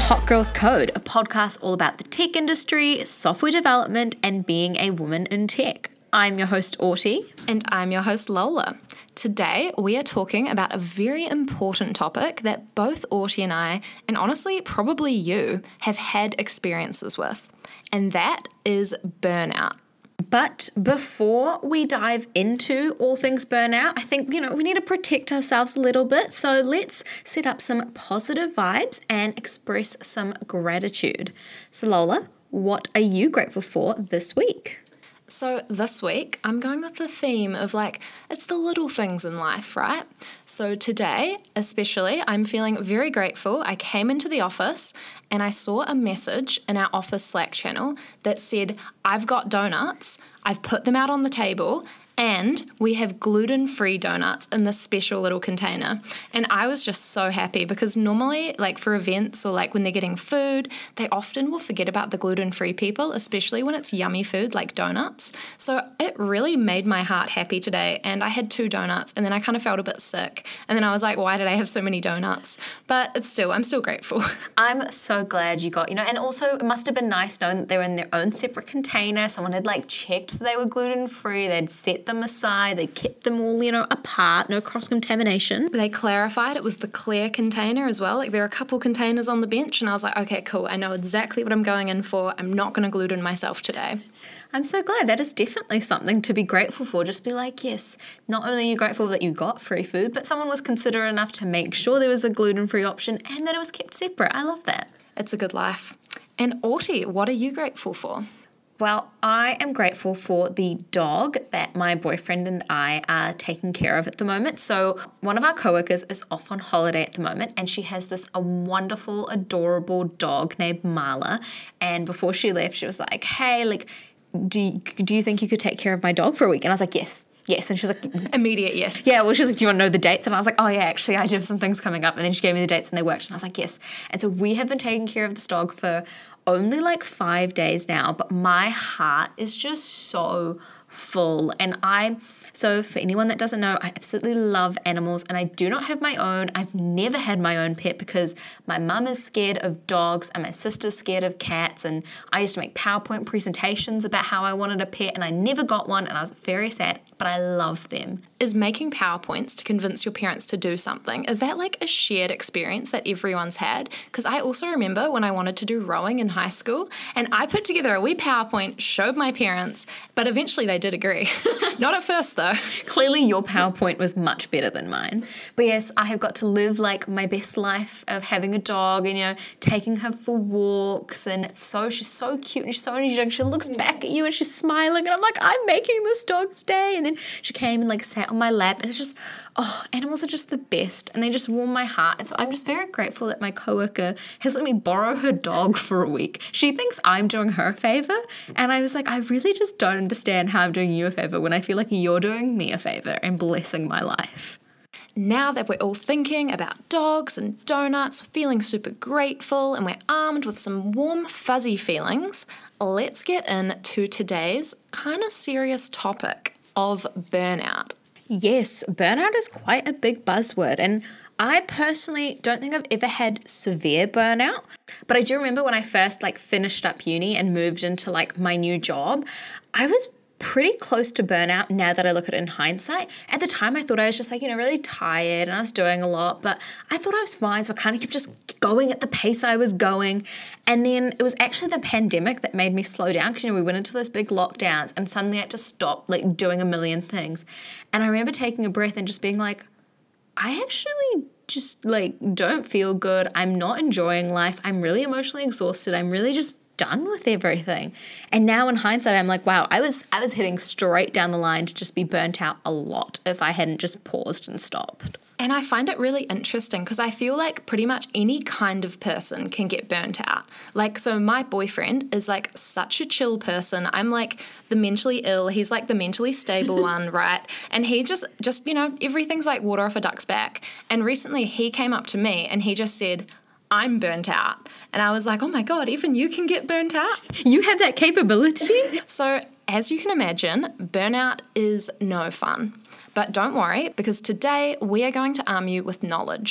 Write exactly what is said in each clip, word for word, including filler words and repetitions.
Hot Girls Code, a podcast all about the tech industry, software development, and being a woman in tech. I'm your host, Autie. And I'm your host, Lola. Today, we are talking about a very important topic that both Autie and I, and honestly, probably you, have had experiences with. And that is burnout. But before we dive into all things burnout, I think, you know, we need to protect ourselves a little bit. So let's set up some positive vibes and express some gratitude. So Lola, what are you grateful for this week? So this week, I'm going with the theme of like, it's the little things in life, right? So today, especially, I'm feeling very grateful. I came into the office and I saw a message in our office Slack channel that said, I've got donuts, I've put them out on the table, and we have gluten-free donuts in this special little container. And I was just so happy because normally, like for events or like when they're getting food, they often will forget about the gluten-free people, especially when it's yummy food like donuts. So it really made my heart happy today. And I had two donuts and then I kind of felt a bit sick. And then I was like, why did I have so many donuts? But it's still, I'm still grateful. I'm so glad you got, you know, and also it must have been nice knowing that they were in their own separate container. Someone had like checked that they were gluten-free. They'd set them aside, they kept them all, you know, apart, no cross-contamination. They clarified it was the clear container as well. Like there are a couple containers on the bench and I was like, okay, cool. I know exactly what I'm going in for. I'm not going to gluten myself today. I'm so glad. That is definitely something to be grateful for. Just be like, yes, not only are you grateful that you got free food, but someone was considerate enough to make sure there was a gluten-free option and that it was kept separate. I love that. It's a good life. And Autie, what are you grateful for? Well, I am grateful for the dog that my boyfriend and I are taking care of at the moment. So one of our coworkers is off on holiday at the moment and she has this a wonderful, adorable dog named Marla. And before she left, she was like, hey, like, do you, do you think you could take care of my dog for a week? And I was like, yes. Yes, and she was like... Immediate yes. Yeah, well, she was like, do you want to know the dates? And I was like, oh, yeah, actually, I do have some things coming up. And then she gave me the dates and they worked. And I was like, yes. And so we have been taking care of this dog for only like five days now, but my heart is just so full. And I... So for anyone that doesn't know, I absolutely love animals and I do not have my own. I've never had my own pet because my mum is scared of dogs and my sister's scared of cats, and I used to make PowerPoint presentations about how I wanted a pet and I never got one and I was very sad, but I love them. Is making PowerPoints to convince your parents to do something, is that like a shared experience that everyone's had? Because I also remember when I wanted to do rowing in high school and I put together a wee PowerPoint, showed my parents, but eventually they did agree. Not at first though. Clearly your PowerPoint was much better than mine. But yes, I have got to live like my best life of having a dog and, you know, taking her for walks, and it's so, she's so cute and she's so energetic. She looks back at you and she's smiling and I'm like, I'm making this dog's day. And then she came and like sat on my lap and it's just, oh, animals are just the best and they just warm my heart. And so I'm just very grateful that my coworker has let me borrow her dog for a week. She thinks I'm doing her a favor and I was like, I really just don't understand how I'm doing you a favor when I feel like you're doing me a favor and blessing my life. Now that we're all thinking about dogs and donuts, feeling super grateful, and we're armed with some warm, fuzzy feelings, let's get into today's kind of serious topic of burnout. Yes, burnout is quite a big buzzword, and I personally don't think I've ever had severe burnout, but I do remember when I first like finished up uni and moved into like my new job, I was pretty close to burnout now that I look at it in hindsight. At the time, I thought I was just like, you know, really tired and I was doing a lot, but I thought I was fine. So I kind of kept just going at the pace I was going. And then it was actually the pandemic that made me slow down because, you know, we went into those big lockdowns and suddenly I had to stop like doing a million things. And I remember taking a breath and just being like, I actually just like don't feel good. I'm not enjoying life. I'm really emotionally exhausted. I'm really just done with everything. And now in hindsight, I'm like, wow, I was I was heading straight down the line to just be burnt out a lot if I hadn't just paused and stopped. And I find it really interesting because I feel like pretty much any kind of person can get burnt out. Like, so my boyfriend is like such a chill person. I'm like the mentally ill. He's like the mentally stable one, right? And he just, just, you know, everything's like water off a duck's back. And recently he came up to me and he just said, I'm burnt out. And I was like, oh my God, even you can get burnt out? You have that capability? So as you can imagine, burnout is no fun. But don't worry, because today we are going to arm you with knowledge.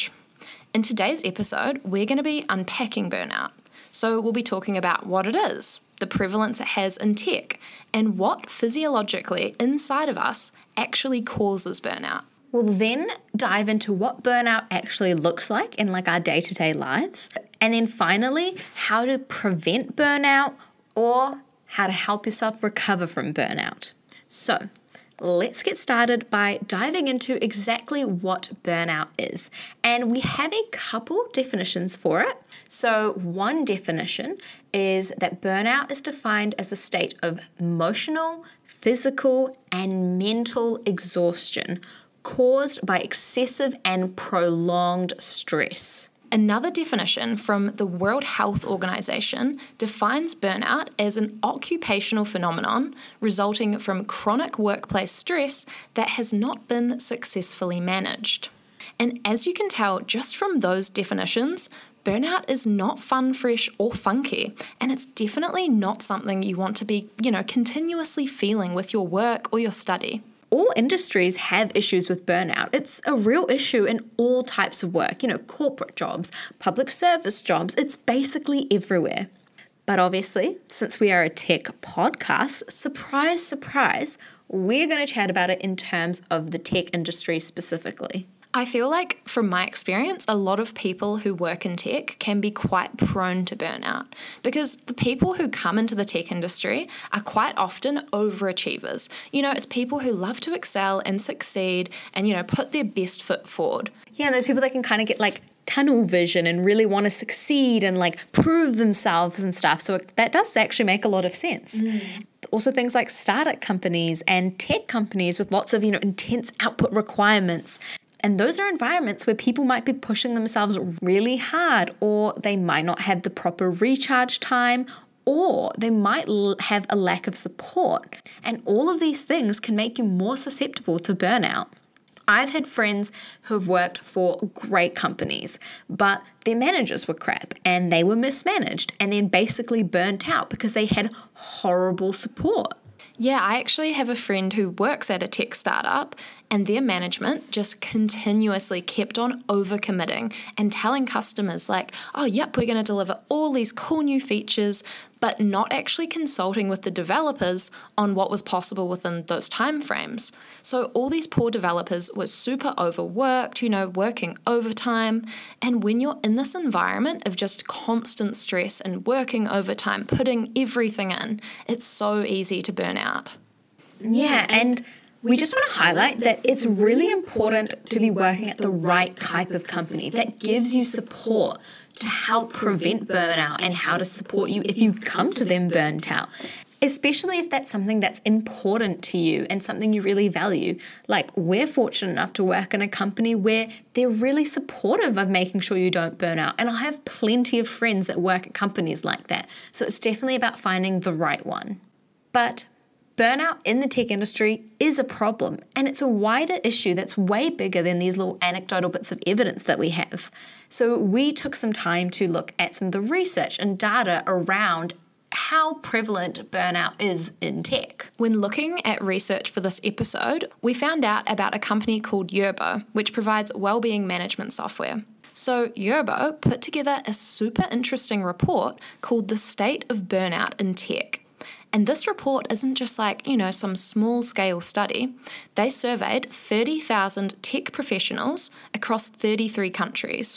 In today's episode, we're going to be unpacking burnout. So we'll be talking about what it is, the prevalence it has in tech, and what physiologically inside of us actually causes burnout. We'll then dive into what burnout actually looks like in like our day-to-day lives. And then finally, how to prevent burnout or how to help yourself recover from burnout. So let's get started by diving into exactly what burnout is. And we have a couple definitions for it. So one definition is that burnout is defined as a state of emotional, physical, and mental exhaustion caused by excessive and prolonged stress. Another definition from the World Health Organization defines burnout as an occupational phenomenon resulting from chronic workplace stress that has not been successfully managed. And as you can tell just from those definitions, burnout is not fun, fresh, or funky, and it's definitely not something you want to be, you know, continuously feeling with your work or your study. All industries have issues with burnout. It's a real issue in all types of work, you know, corporate jobs, public service jobs. It's basically everywhere. But obviously, since we are a tech podcast, surprise, surprise, we're going to chat about it in terms of the tech industry specifically. I feel like, from my experience, a lot of people who work in tech can be quite prone to burnout because the people who come into the tech industry are quite often overachievers. You know, it's people who love to excel and succeed and, you know, put their best foot forward. Yeah, and those people that can kind of get like tunnel vision and really want to succeed and like prove themselves and stuff. So that does actually make a lot of sense. Mm. Also things like startup companies and tech companies with lots of, you know, intense output requirements. And those are environments where people might be pushing themselves really hard, or they might not have the proper recharge time, or they might l- have a lack of support. And all of these things can make you more susceptible to burnout. I've had friends who have worked for great companies, but their managers were crap and they were mismanaged and then basically burnt out because they had horrible support. Yeah, I actually have a friend who works at a tech startup and their management just continuously kept on overcommitting and telling customers like, oh, yep, we're going to deliver all these cool new features, but not actually consulting with the developers on what was possible within those timeframes. So all these poor developers were super overworked, you know, working overtime. And when you're in this environment of just constant stress and working overtime, putting everything in, it's so easy to burn out. Yeah, and we just want to highlight that it's really important to be working at the right type of company that gives you support to help prevent burnout and how to support you if you come to them burnt out. Especially if that's something that's important to you and something you really value. Like, we're fortunate enough to work in a company where they're really supportive of making sure you don't burn out. And I have plenty of friends that work at companies like that. So it's definitely about finding the right one. But burnout in the tech industry is a problem, and it's a wider issue that's way bigger than these little anecdotal bits of evidence that we have. So we took some time to look at some of the research and data around how prevalent burnout is in tech. When looking at research for this episode, we found out about a company called Yerbo, which provides wellbeing management software. So Yerbo put together a super interesting report called The State of Burnout in Tech. And this report isn't just like, you know, some small-scale study. They surveyed thirty thousand tech professionals across thirty-three countries.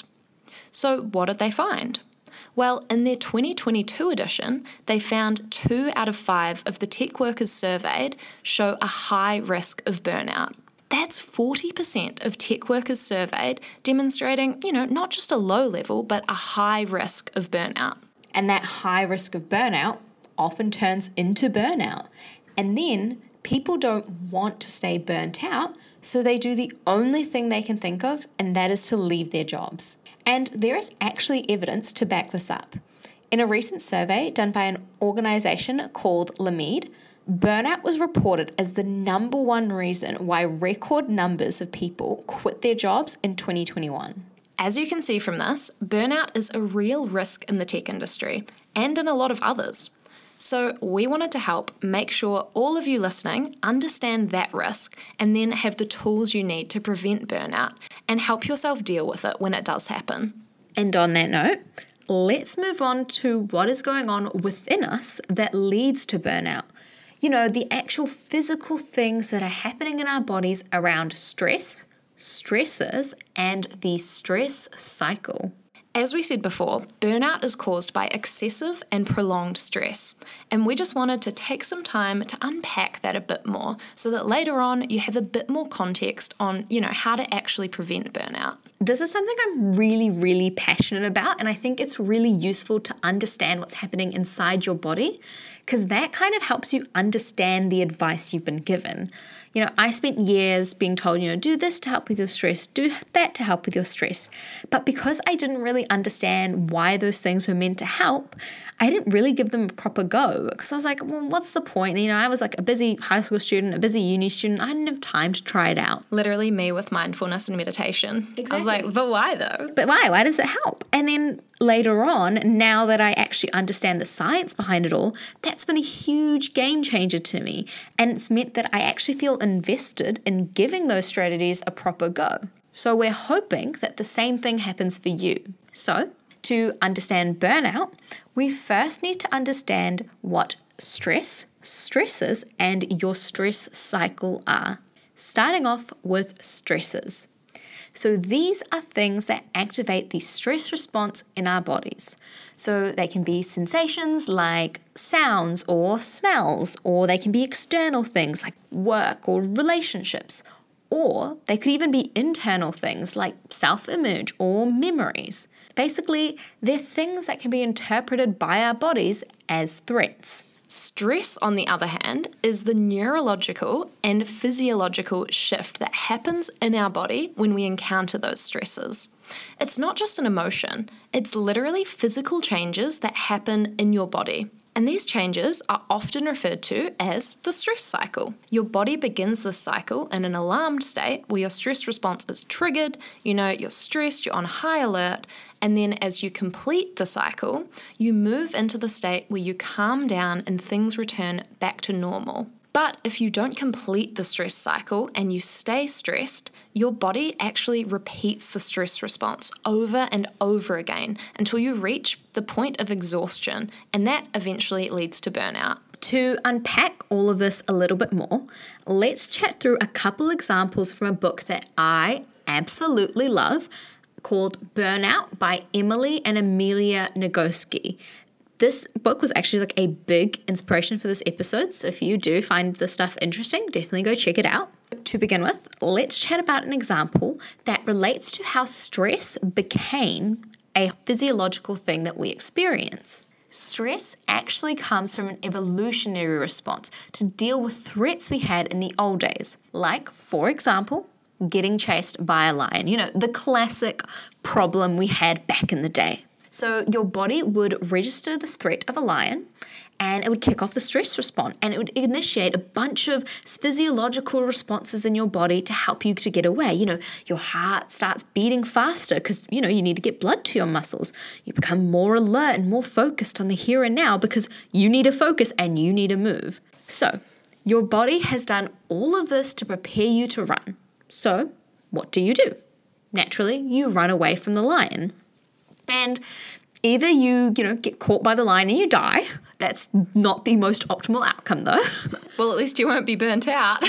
So what did they find? Well, in their twenty twenty-two edition, they found two out of five of the tech workers surveyed show a high risk of burnout. That's forty percent of tech workers surveyed demonstrating, you know, not just a low level, but a high risk of burnout. And that high risk of burnout often turns into burnout. And then people don't want to stay burnt out, so they do the only thing they can think of, and that is to leave their jobs. And there is actually evidence to back this up. In a recent survey done by an organization called Lemead, burnout was reported as the number one reason why record numbers of people quit their jobs in twenty twenty-one. As you can see from this, burnout is a real risk in the tech industry and in a lot of others. So we wanted to help make sure all of you listening understand that risk and then have the tools you need to prevent burnout and help yourself deal with it when it does happen. And on that note, let's move on to what is going on within us that leads to burnout. You know, the actual physical things that are happening in our bodies around stress, stresses, and the stress cycle. As we said before, burnout is caused by excessive and prolonged stress, and we just wanted to take some time to unpack that a bit more so that later on you have a bit more context on, you know, how to actually prevent burnout. This is something I'm really, really passionate about, and I think it's really useful to understand what's happening inside your body because that kind of helps you understand the advice you've been given. You know, I spent years being told, you know, do this to help with your stress, do that to help with your stress. But because I didn't really understand why those things were meant to help, I didn't really give them a proper go because I was like, well, what's the point? You know, I was like a busy high school student, a busy uni student. I didn't have time to try it out. Literally me with mindfulness and meditation. Exactly. I was like, but why though? But why? Why does it help? And then later on, now that I actually understand the science behind it all, that's been a huge game changer to me. And it's meant that I actually feel invested in giving those strategies a proper go. So we're hoping that the same thing happens for you. So to understand burnout, we first need to understand what stress, stresses, and your stress cycle are. Starting off with stresses. So these are things that activate the stress response in our bodies. So they can be sensations like sounds or smells, or they can be external things like work or relationships, or they could even be internal things like self-image or memories. Basically, they're things that can be interpreted by our bodies as threats. Stress, on the other hand, is the neurological and physiological shift that happens in our body when we encounter those stresses. It's not just an emotion, it's literally physical changes that happen in your body. And these changes are often referred to as the stress cycle. Your body begins this cycle in an alarmed state where your stress response is triggered, you know, you're stressed, you're on high alert, and then as you complete the cycle, you move into the state where you calm down and things return back to normal. But if you don't complete the stress cycle and you stay stressed, your body actually repeats the stress response over and over again until you reach the point of exhaustion, and that eventually leads to burnout. To unpack all of this a little bit more, let's chat through a couple examples from a book that I absolutely love called Burnout by Emily and Amelia Nagoski. This book was actually like a big inspiration for this episode, so if you do find this stuff interesting, definitely go check it out. To begin with, let's chat about an example that relates to how stress became a physiological thing that we experience. Stress actually comes from an evolutionary response to deal with threats we had in the old days, like, for example, getting chased by a lion. You know, the classic problem we had back in the day. So your body would register the threat of a lion and it would kick off the stress response and it would initiate a bunch of physiological responses in your body to help you to get away. You know, your heart starts beating faster because, you know, you need to get blood to your muscles. You become more alert and more focused on the here and now because you need to focus and you need to move. So your body has done all of this to prepare you to run. So what do you do? Naturally, you run away from the lion. And either you, you know, get caught by the lion and you die. That's not the most optimal outcome, though. Well, at least you won't be burnt out.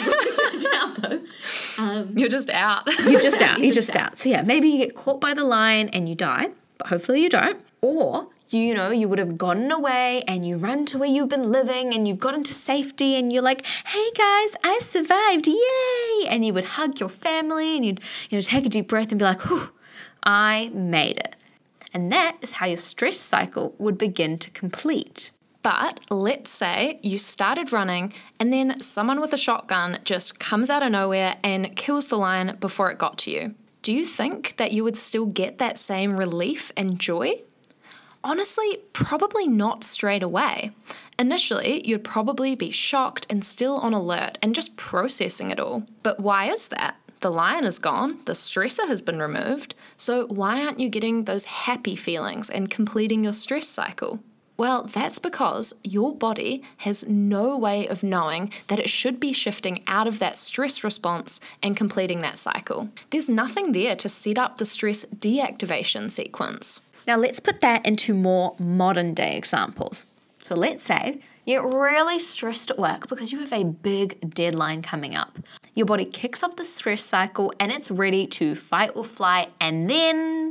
um, you're just out. You're just out. You're, you're just, just out. out. So yeah, maybe you get caught by the lion and you die, but hopefully you don't. Or you, you know, you would have gotten away and you run to where you've been living and you've gotten to safety and you're like, hey guys, I survived, yay! And you would hug your family and you'd, you know, take a deep breath and be like, whew, I made it. And that is how your stress cycle would begin to complete. But let's say you started running and then someone with a shotgun just comes out of nowhere and kills the lion before it got to you. Do you think that you would still get that same relief and joy? Honestly, probably not straight away. Initially, you'd probably be shocked and still on alert and just processing it all. But why is that? The lion is gone, the stressor has been removed, so why aren't you getting those happy feelings and completing your stress cycle? Well, that's because your body has no way of knowing that it should be shifting out of that stress response and completing that cycle. There's nothing there to set up the stress deactivation sequence. Now let's put that into more modern day examples. So let's say you're really stressed at work because you have a big deadline coming up. Your body kicks off the stress cycle and it's ready to fight or flight, and then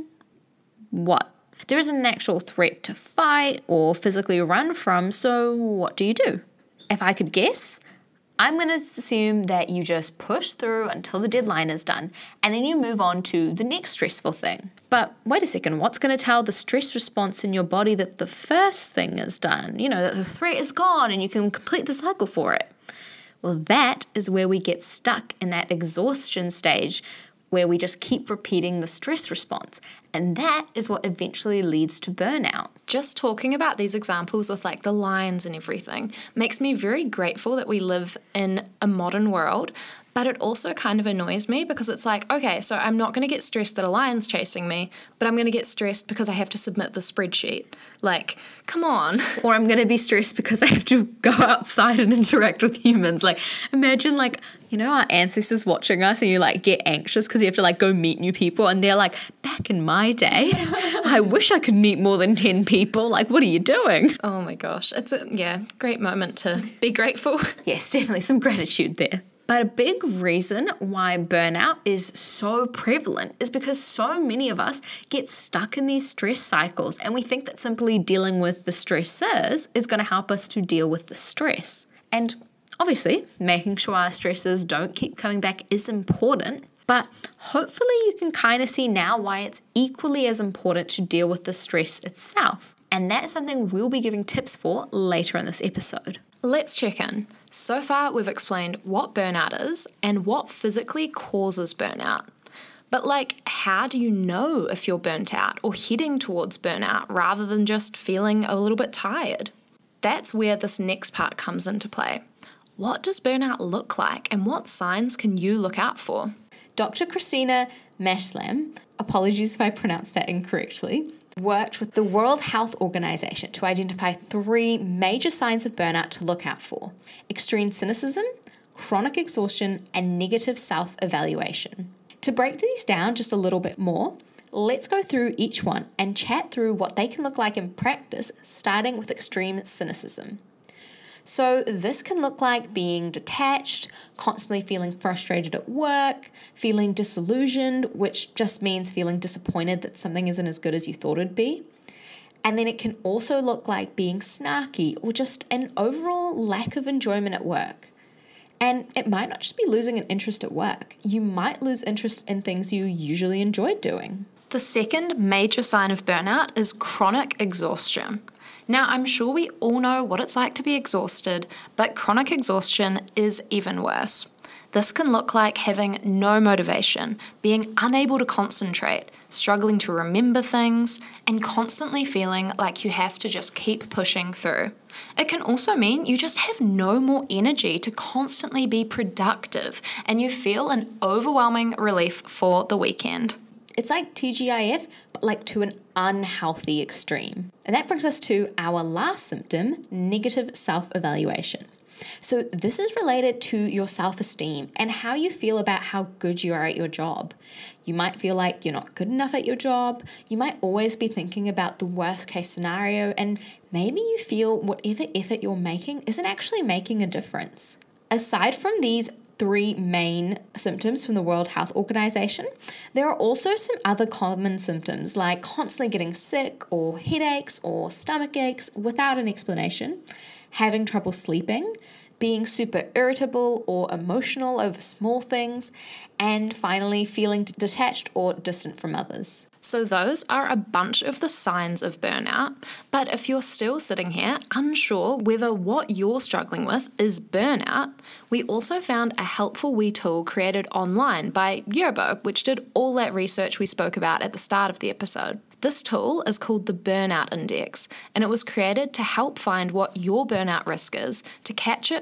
what? There isn't an actual threat to fight or physically run from, so what do you do? If I could guess, I'm going to assume that you just push through until the deadline is done, and then you move on to the next stressful thing. But wait a second, what's going to tell the stress response in your body that the first thing is done? You know, that the threat is gone and you can complete the cycle for it. Well, that is where we get stuck in that exhaustion stage, where we just keep repeating the stress response. And that is what eventually leads to burnout. Just talking about these examples with like the lines and everything makes me very grateful that we live in a modern world. But it also kind of annoys me because it's like, okay, so I'm not going to get stressed that a lion's chasing me, but I'm going to get stressed because I have to submit the spreadsheet. Like, come on. Or I'm going to be stressed because I have to go outside and interact with humans. Like, imagine like, you know, our ancestors watching us and you like get anxious because you have to like go meet new people, and they're like, back in my day, I wish I could meet more than ten people. Like, what are you doing? Oh my gosh. It's a, yeah, great moment to be grateful. Yes, definitely some gratitude there. But a big reason why burnout is so prevalent is because so many of us get stuck in these stress cycles, and we think that simply dealing with the stressors is going to help us to deal with the stress. And obviously, making sure our stressors don't keep coming back is important, but hopefully you can kind of see now why it's equally as important to deal with the stress itself. And that's something we'll be giving tips for later in this episode. Let's check in. So far, we've explained what burnout is and what physically causes burnout. But like, how do you know if you're burnt out or heading towards burnout rather than just feeling a little bit tired? That's where this next part comes into play. What does burnout look like, and what signs can you look out for? Doctor Christina Maschlam, apologies if I pronounced that incorrectly, worked with the World Health Organization to identify three major signs of burnout to look out for: extreme cynicism, chronic exhaustion, and negative self-evaluation. To break these down just a little bit more, let's go through each one and chat through what they can look like in practice, starting with extreme cynicism. So this can look like being detached, constantly feeling frustrated at work, feeling disillusioned, which just means feeling disappointed that something isn't as good as you thought it'd be. And then it can also look like being snarky or just an overall lack of enjoyment at work. And it might not just be losing an interest at work. You might lose interest in things you usually enjoyed doing. The second major sign of burnout is chronic exhaustion. Now, I'm sure we all know what it's like to be exhausted, but chronic exhaustion is even worse. This can look like having no motivation, being unable to concentrate, struggling to remember things, and constantly feeling like you have to just keep pushing through. It can also mean you just have no more energy to constantly be productive, and you feel an overwhelming relief for the weekend. It's like T G I F, but like to an unhealthy extreme. And that brings us to our last symptom, negative self-evaluation. So this is related to your self-esteem and how you feel about how good you are at your job. You might feel like you're not good enough at your job. You might always be thinking about the worst case scenario, and maybe you feel whatever effort you're making isn't actually making a difference. Aside from these three main symptoms from the World Health Organization, there are also some other common symptoms like constantly getting sick or headaches or stomach aches without an explanation, having trouble sleeping, being super irritable or emotional over small things, and finally feeling detached or distant from others. So those are a bunch of the signs of burnout, but if you're still sitting here unsure whether what you're struggling with is burnout, we also found a helpful wee tool created online by Yerbo, which did all that research we spoke about at the start of the episode. This tool is called the Burnout Index, and it was created to help find what your burnout risk is, to catch it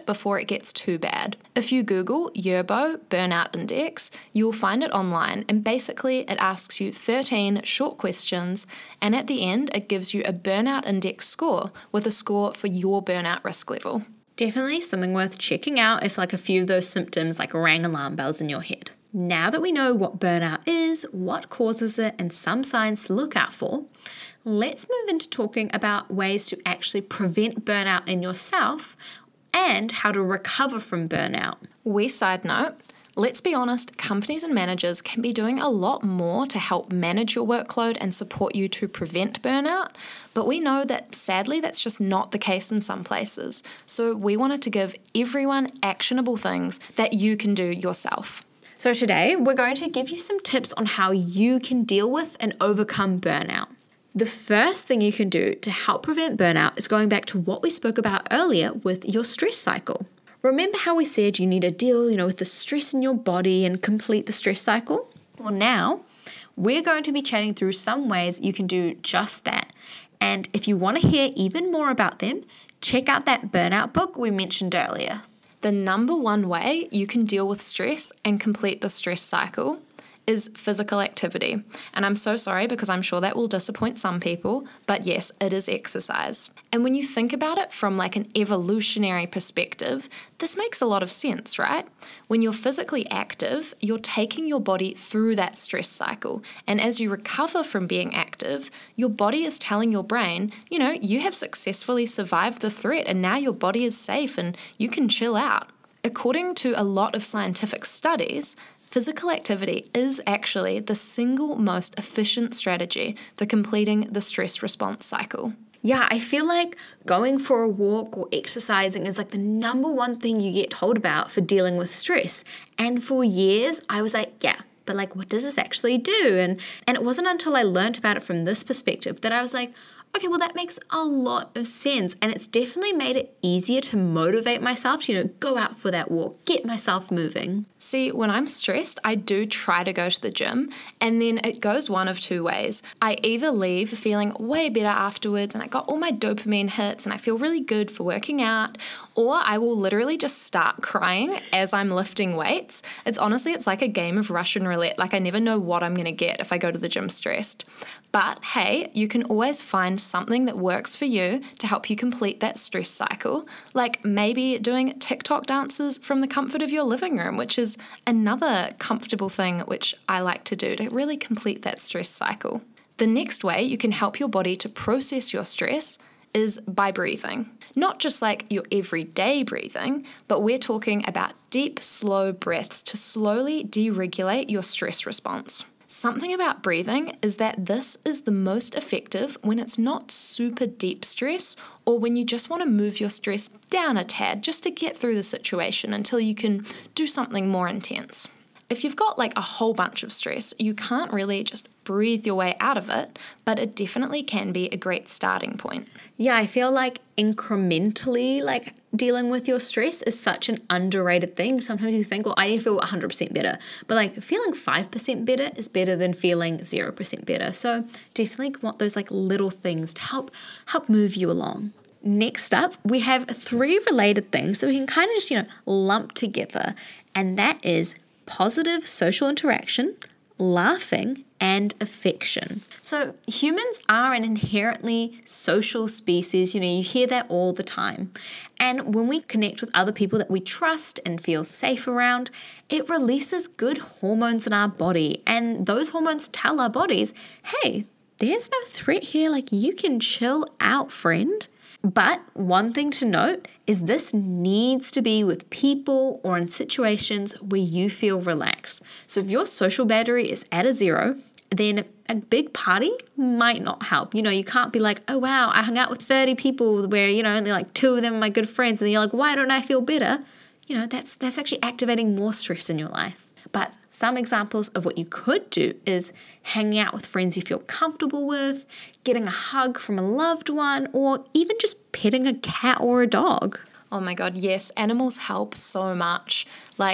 before it gets too bad. If you Google Yerbo Burnout Index, you'll find it online, and basically it asks you thirteen short questions, and at the end it gives you a burnout index score with a score for your burnout risk level. Definitely something worth checking out if like a few of those symptoms like rang alarm bells in your head. Now that we know what burnout is, what causes it, and some signs to look out for, let's move into talking about ways to actually prevent burnout in yourself and how to recover from burnout. Wee side note, let's be honest, companies and managers can be doing a lot more to help manage your workload and support you to prevent burnout, but we know that sadly that's just not the case in some places. So we wanted to give everyone actionable things that you can do yourself. So today we're going to give you some tips on how you can deal with and overcome burnout. The first thing you can do to help prevent burnout is going back to what we spoke about earlier with your stress cycle. Remember how we said you need to deal, you know, with the stress in your body and complete the stress cycle? Well, now we're going to be chatting through some ways you can do just that. And if you want to hear even more about them, check out that burnout book we mentioned earlier. The number one way you can deal with stress and complete the stress cycle is physical activity. And I'm so sorry because I'm sure that will disappoint some people, but yes, it is exercise. And when you think about it from like an evolutionary perspective, this makes a lot of sense, right? When you're physically active, you're taking your body through that stress cycle. And as you recover from being active, your body is telling your brain, you know, you have successfully survived the threat and now your body is safe and you can chill out. According to a lot of scientific studies, physical activity is actually the single most efficient strategy for completing the stress response cycle. Yeah, I feel like going for a walk or exercising is like the number one thing you get told about for dealing with stress. And for years, I was like, yeah, but like, what does this actually do? And and it wasn't until I learned about it from this perspective that I was like, okay, well, that makes a lot of sense. And it's definitely made it easier to motivate myself to, you know, go out for that walk, get myself moving. See, when I'm stressed, I do try to go to the gym, and then it goes one of two ways. I either leave feeling way better afterwards and I got all my dopamine hits and I feel really good for working out, or I will literally just start crying as I'm lifting weights. It's honestly, it's like a game of Russian roulette. Like I never know what I'm going to get if I go to the gym stressed. But hey, you can always find something that works for you to help you complete that stress cycle, like maybe doing TikTok dances from the comfort of your living room, which is another comfortable thing which I like to do to really complete that stress cycle. The next way you can help your body to process your stress is by breathing. Not just like your everyday breathing, but we're talking about deep, slow breaths to slowly deregulate your stress response. Something about breathing is that this is the most effective when it's not super deep stress or when you just want to move your stress down a tad just to get through the situation until you can do something more intense. If you've got like a whole bunch of stress, you can't really just breathe your way out of it, but it definitely can be a great starting point. Yeah, I feel like incrementally like dealing with your stress is such an underrated thing. Sometimes you think, well, I need to feel one hundred percent better, but like feeling five percent better is better than feeling zero percent better. So definitely want those like little things to help help move you along. Next up, we have three related things that we can kind of just, you know, lump together, and that is positive social interaction, laughing, and affection. So humans are an inherently social species. You know, you hear that all the time. And when we connect with other people that we trust and feel safe around, it releases good hormones in our body. And those hormones tell our bodies, hey, there's no threat here. Like, you can chill out, friend. But one thing to note is this needs to be with people or in situations where you feel relaxed. So if your social battery is at a zero, then a big party might not help. You know, you can't be like, oh, wow, I hung out with thirty people where, you know, only like two of them are my good friends. And then you're like, why don't I feel better? You know, that's that's actually activating more stress in your life. But some examples of what you could do is hanging out with friends you feel comfortable with, getting a hug from a loved one, or even just petting a cat or a dog. Oh my God, yes, animals help so much. Like,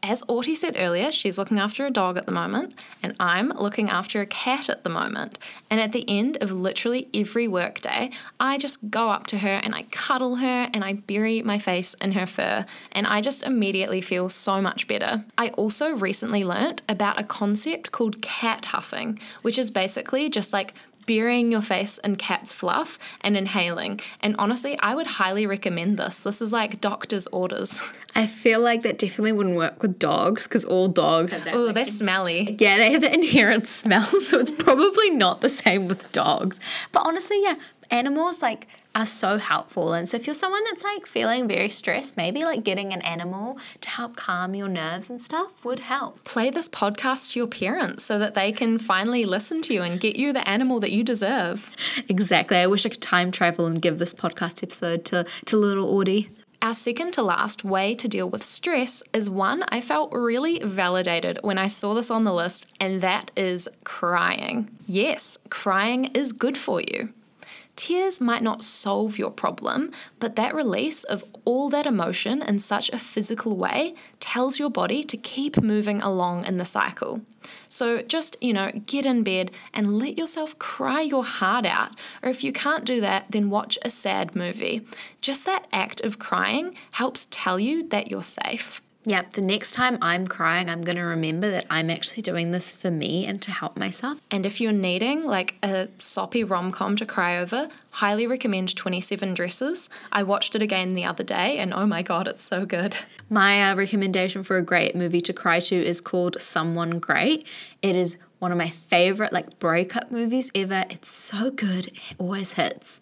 As Autie said earlier, she's looking after a dog at the moment, and I'm looking after a cat at the moment. And at the end of literally every workday, I just go up to her and I cuddle her and I bury my face in her fur, and I just immediately feel so much better. I also recently learnt about a concept called cat huffing, which is basically just like burying your face in cat's fluff and inhaling. And honestly, I would highly recommend this. This is like doctor's orders. I feel like that definitely wouldn't work with dogs because all dogs have that. Oh, like, they're smelly. Yeah, they have the inherent smell, so it's probably not the same with dogs. But honestly, yeah, animals like are so helpful. And so if you're someone that's like feeling very stressed, maybe like getting an animal to help calm your nerves and stuff would help. Play this podcast to your parents so that they can finally listen to you and get you the animal that you deserve. Exactly. I wish I could time travel and give this podcast episode to, to little Autie. Our second to last way to deal with stress is one I felt really validated when I saw this on the list, and that is crying. Yes, crying is good for you. Tears might not solve your problem, but that release of all that emotion in such a physical way tells your body to keep moving along in the cycle. So just, you know, get in bed and let yourself cry your heart out. Or if you can't do that, then watch a sad movie. Just that act of crying helps tell you that you're safe. Yep, the next time I'm crying, I'm going to remember that I'm actually doing this for me and to help myself. And if you're needing like a soppy rom-com to cry over, highly recommend twenty-seven Dresses. I watched it again the other day and oh my God, it's so good. My uh, recommendation for a great movie to cry to is called Someone Great. It is one of my favorite like breakup movies ever. It's so good. It always hits.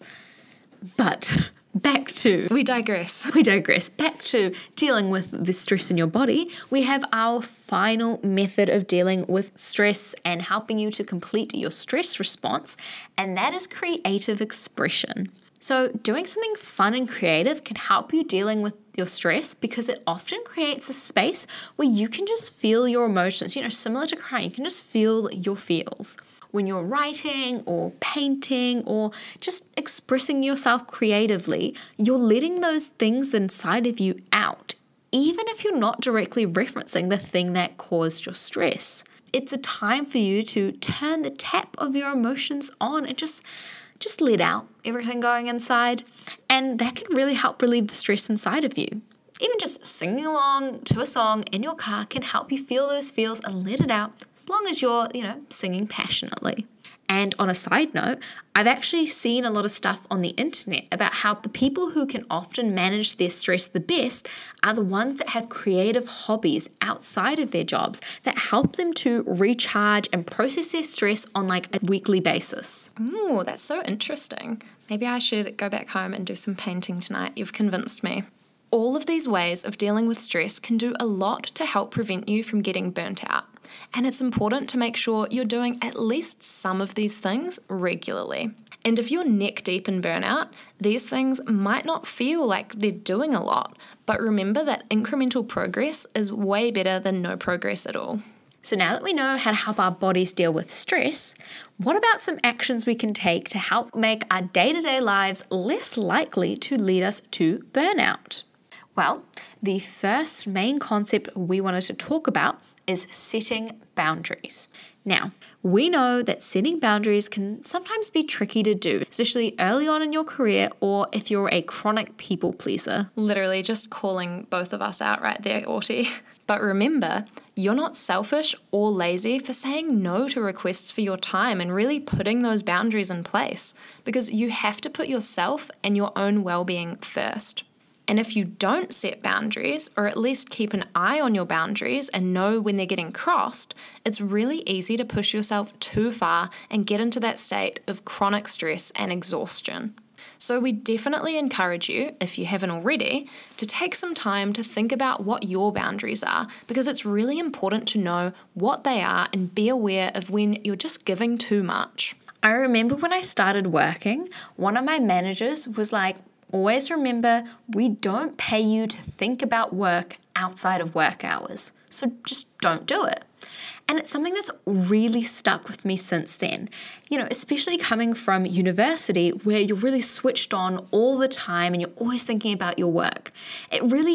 But back to... We digress. We digress. Back to dealing with the stress in your body. We have our final method of dealing with stress and helping you to complete your stress response, and that is creative expression. So doing something fun and creative can help you dealing with your stress because it often creates a space where you can just feel your emotions. You know, similar to crying, you can just feel your feels. When you're writing or painting or just expressing yourself creatively, you're letting those things inside of you out, even if you're not directly referencing the thing that caused your stress. It's a time for you to turn the tap of your emotions on and just, just let out everything going inside, and that can really help relieve the stress inside of you. Even just singing along to a song in your car can help you feel those feels and let it out, as long as you're, you know, singing passionately. And on a side note, I've actually seen a lot of stuff on the internet about how the people who can often manage their stress the best are the ones that have creative hobbies outside of their jobs that help them to recharge and process their stress on like a weekly basis. Ooh, that's so interesting. Maybe I should go back home and do some painting tonight. You've convinced me. All of these ways of dealing with stress can do a lot to help prevent you from getting burnt out. And it's important to make sure you're doing at least some of these things regularly. And if you're neck deep in burnout, these things might not feel like they're doing a lot, but remember that incremental progress is way better than no progress at all. So now that we know how to help our bodies deal with stress, what about some actions we can take to help make our day-to-day lives less likely to lead us to burnout? Well, the first main concept we wanted to talk about is setting boundaries. Now, we know that setting boundaries can sometimes be tricky to do, especially early on in your career or if you're a chronic people pleaser. Literally just calling both of us out right there, Autie. But remember, you're not selfish or lazy for saying no to requests for your time and really putting those boundaries in place, because you have to put yourself and your own well-being first. And if you don't set boundaries, or at least keep an eye on your boundaries and know when they're getting crossed, it's really easy to push yourself too far and get into that state of chronic stress and exhaustion. So we definitely encourage you, if you haven't already, to take some time to think about what your boundaries are, because it's really important to know what they are and be aware of when you're just giving too much. I remember when I started working, one of my managers was like, always remember, we don't pay you to think about work outside of work hours, so just don't do it. And it's something that's really stuck with me since then. You know, especially coming from university where you're really switched on all the time and you're always thinking about your work. It really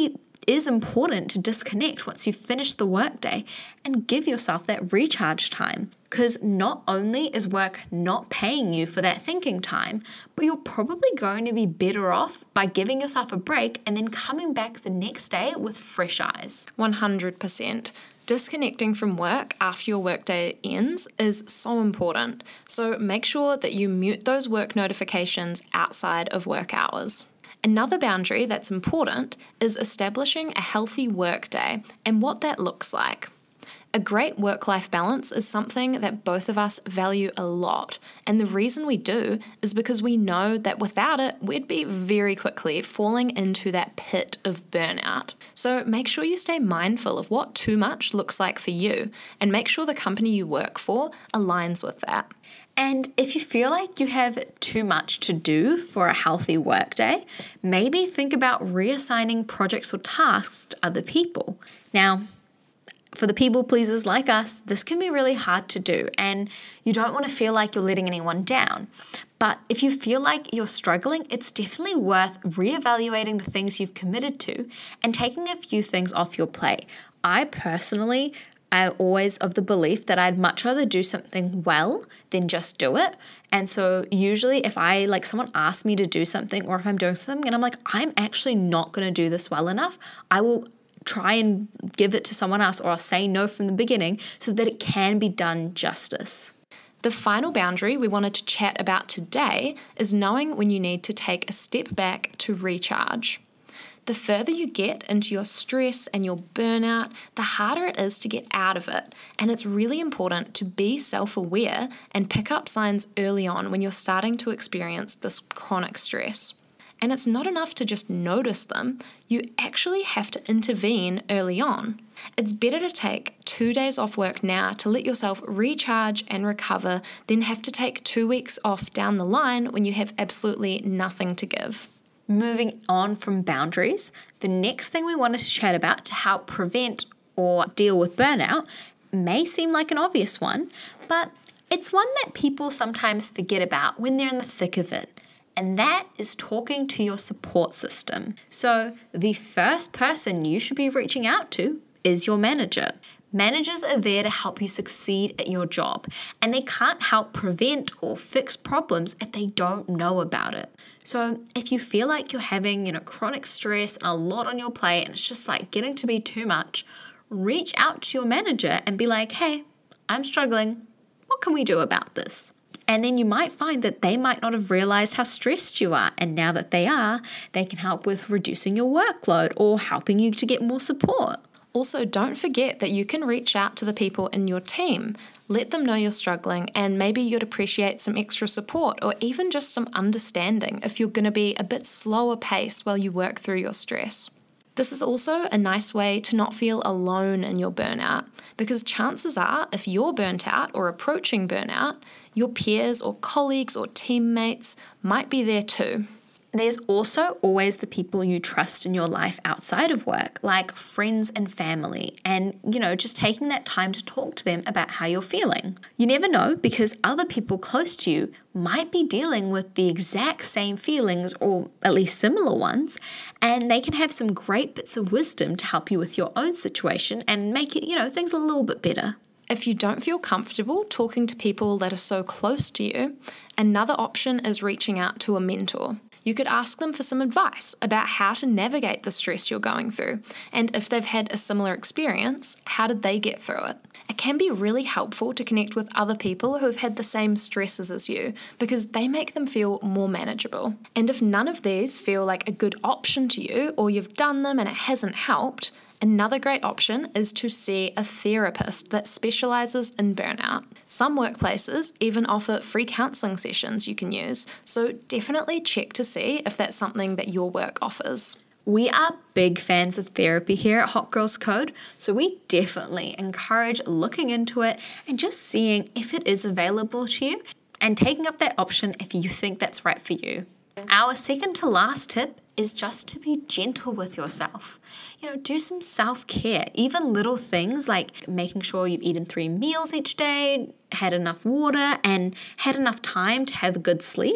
is important to disconnect once you've finished the workday and give yourself that recharge time. Because not only is work not paying you for that thinking time, but you're probably going to be better off by giving yourself a break and then coming back the next day with fresh eyes. one hundred percent. Disconnecting from work after your workday ends is so important. So make sure that you mute those work notifications outside of work hours. Another boundary that's important is establishing a healthy workday and what that looks like. A great work-life balance is something that both of us value a lot, and the reason we do is because we know that without it, we'd be very quickly falling into that pit of burnout. So make sure you stay mindful of what too much looks like for you, and make sure the company you work for aligns with that. And if you feel like you have too much to do for a healthy workday, maybe think about reassigning projects or tasks to other people. Now, for the people pleasers like us, this can be really hard to do, and you don't want to feel like you're letting anyone down. But if you feel like you're struggling, it's definitely worth reevaluating the things you've committed to and taking a few things off your plate. I personally am always of the belief that I'd much rather do something well than just do it. And so usually if I, like someone asks me to do something, or if I'm doing something and I'm like, I'm actually not going to do this well enough, I will try and give it to someone else, or I'll say no from the beginning so that it can be done justice. The final boundary we wanted to chat about today is knowing when you need to take a step back to recharge. The further you get into your stress and your burnout, the harder it is to get out of it. And it's really important to be self-aware and pick up signs early on when you're starting to experience this chronic stress. And it's not enough to just notice them, you actually have to intervene early on. It's better to take two days off work now to let yourself recharge and recover than have to take two weeks off down the line when you have absolutely nothing to give. Moving on from boundaries, the next thing we wanted to chat about to help prevent or deal with burnout may seem like an obvious one, but it's one that people sometimes forget about when they're in the thick of it. And that is talking to your support system. So the first person you should be reaching out to is your manager. Managers are there to help you succeed at your job, and they can't help prevent or fix problems if they don't know about it. So if you feel like you're having, you know, chronic stress and a lot on your plate and it's just like getting to be too much, reach out to your manager and be like, hey, I'm struggling. What can we do about this? And then you might find that they might not have realized how stressed you are. And now that they are, they can help with reducing your workload or helping you to get more support. Also, don't forget that you can reach out to the people in your team. Let them know you're struggling, and maybe you'd appreciate some extra support or even just some understanding if you're going to be a bit slower pace while you work through your stress. This is also a nice way to not feel alone in your burnout, because chances are if you're burnt out or approaching burnout, your peers or colleagues or teammates might be there too. There's also always the people you trust in your life outside of work, like friends and family, and, you know, just taking that time to talk to them about how you're feeling. You never know, because other people close to you might be dealing with the exact same feelings, or at least similar ones, and they can have some great bits of wisdom to help you with your own situation and make it, you know, things a little bit better. If you don't feel comfortable talking to people that are so close to you, another option is reaching out to a mentor. You could ask them for some advice about how to navigate the stress you're going through, and if they've had a similar experience, how did they get through it? It can be really helpful to connect with other people who've had the same stresses as you, because they make them feel more manageable. And if none of these feel like a good option to you, or you've done them and it hasn't helped, another great option is to see a therapist that specializes in burnout. Some workplaces even offer free counseling sessions you can use, so definitely check to see if that's something that your work offers. We are big fans of therapy here at Hot Girls Code, so we definitely encourage looking into it and just seeing if it is available to you and taking up that option if you think that's right for you. Our second to last tip is just to be gentle with yourself. You know, do some self-care, even little things like making sure you've eaten three meals each day, had enough water, and had enough time to have a good sleep.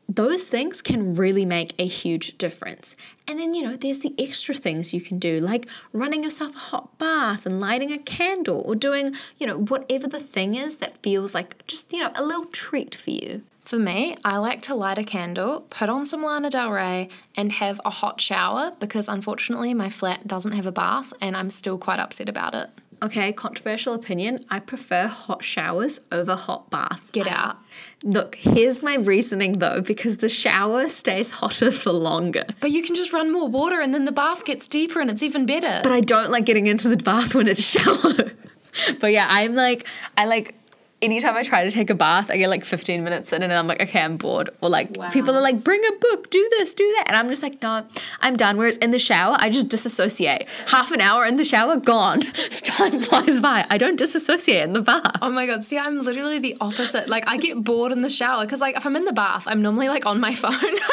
those things can really make a huge difference. And then, you know, there's the extra things you can do, like running yourself a hot bath and lighting a candle, or doing, you know, whatever the thing is that feels like just, you know, a little treat for you. For me, I like to light a candle, put on some Lana Del Rey, and have a hot shower because unfortunately my flat doesn't have a bath and I'm still quite upset about it. Okay, controversial opinion. I prefer hot showers over hot baths. Get I, out. Look, here's my reasoning though, because the shower stays hotter for longer. But you can just run more water and then the bath gets deeper and it's even better. But I don't like getting into the bath when it's shallow. But yeah, I'm like, I like, anytime I try to take a bath, I get like fifteen minutes in and I'm like, okay, I'm bored. Or like Wow. people are like, bring a book, do this, do that. And I'm just like, no, I'm done. Whereas in the shower, I just disassociate. Half an hour in the shower, gone. Time flies by. I don't disassociate in the bath. Oh my God, see, I'm literally the opposite. Like, I get bored in the shower because, like, if I'm in the bath, I'm normally, like, on my phone.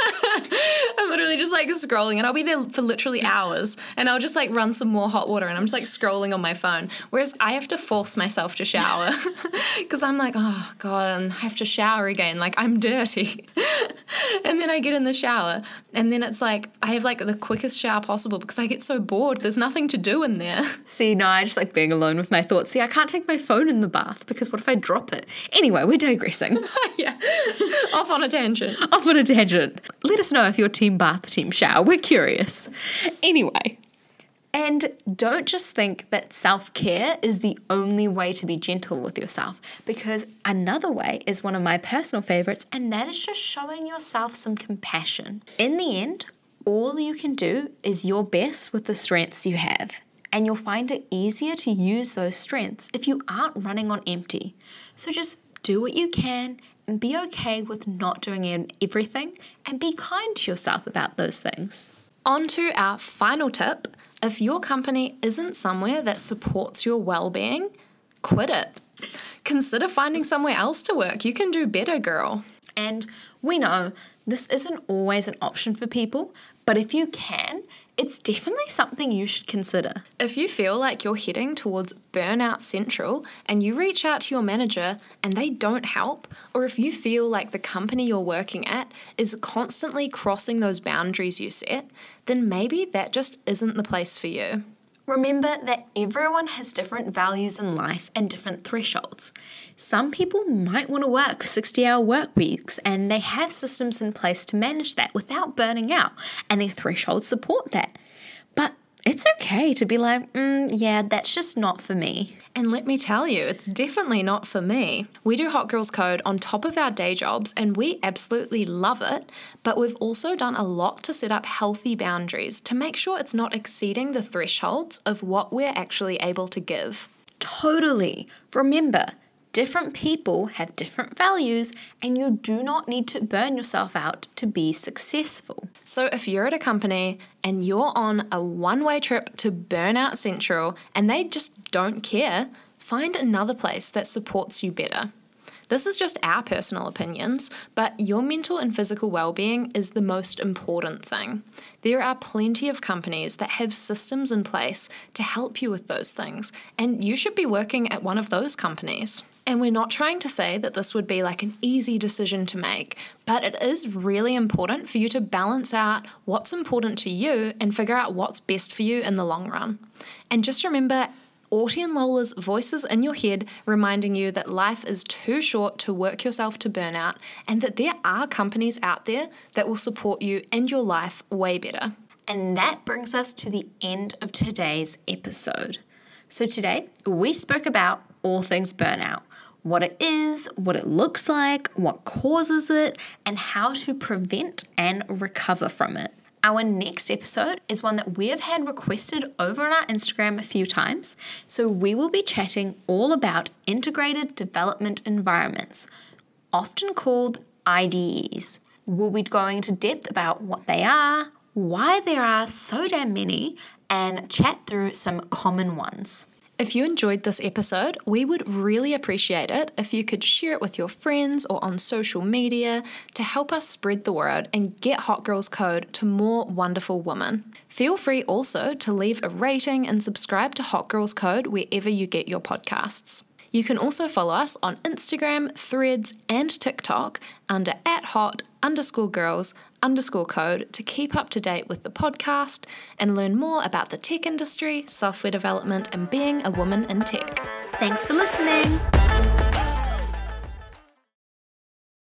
I'm literally just, like, scrolling, and I'll be there for literally hours, and I'll just, like, run some more hot water, and I'm just, like, scrolling on my phone. Whereas I have to force myself to shower because I'm like, oh, God, and I have to shower again. Like, I'm dirty. And then I get in the shower, and then it's, like, I have, like, the quickest shower possible because I get so bored. There's nothing to do in there. See, no, I just like being alone with my thoughts. See, I can't take my phone in the bath because what if I drop it? Anyway, we're digressing. Yeah. Off on a tangent. Off on a tangent. Let us know if you're team bath, team shower. We're curious. Anyway. And don't just think that self-care is the only way to be gentle with yourself, because another way is one of my personal favorites, and that is just showing yourself some compassion. In the end, all you can do is your best with the strengths you have. And you'll find it easier to use those strengths if you aren't running on empty. So just do what you can and be okay with not doing everything, and be kind to yourself about those things. On to our final tip. If your company isn't somewhere that supports your well-being, quit it. Consider finding somewhere else to work. You can do better, girl. And we know this isn't always an option for people, but if you can, it's definitely something you should consider. If you feel like you're heading towards burnout central and you reach out to your manager and they don't help, or if you feel like the company you're working at is constantly crossing those boundaries you set, then maybe that just isn't the place for you. Remember that everyone has different values in life and different thresholds. Some people might want to work sixty-hour work weeks, and they have systems in place to manage that without burning out, and their thresholds support that. But it's okay to be like, mm, yeah, that's just not for me. And let me tell you, it's definitely not for me. We do Hot Girls Code on top of our day jobs and we absolutely love it, but we've also done a lot to set up healthy boundaries to make sure it's not exceeding the thresholds of what we're actually able to give. Totally. Remember, different people have different values, and you do not need to burn yourself out to be successful. So if you're at a company and you're on a one-way trip to Burnout Central and they just don't care, find another place that supports you better. This is just our personal opinions, but your mental and physical well-being is the most important thing. There are plenty of companies that have systems in place to help you with those things, and you should be working at one of those companies. And we're not trying to say that this would be like an easy decision to make, but it is really important for you to balance out what's important to you and figure out what's best for you in the long run. And just remember Autie and Lola's voices in your head reminding you that life is too short to work yourself to burnout, and that there are companies out there that will support you and your life way better. And that brings us to the end of today's episode. So today we spoke about all things burnout. What it is, what it looks like, what causes it, and how to prevent and recover from it. Our next episode is one that we have had requested over on our Instagram a few times, so we will be chatting all about integrated development environments, often called I D Es. We'll be going into depth about what they are, why there are so damn many, and chat through some common ones. If you enjoyed this episode, we would really appreciate it if you could share it with your friends or on social media to help us spread the word and get Hot Girls Code to more wonderful women. Feel free also to leave a rating and subscribe to Hot Girls Code wherever you get your podcasts. You can also follow us on Instagram, Threads, and TikTok under at hot underscore girls underscore code to keep up to date with the podcast and learn more about the tech industry, software development, and being a woman in tech. Thanks for listening.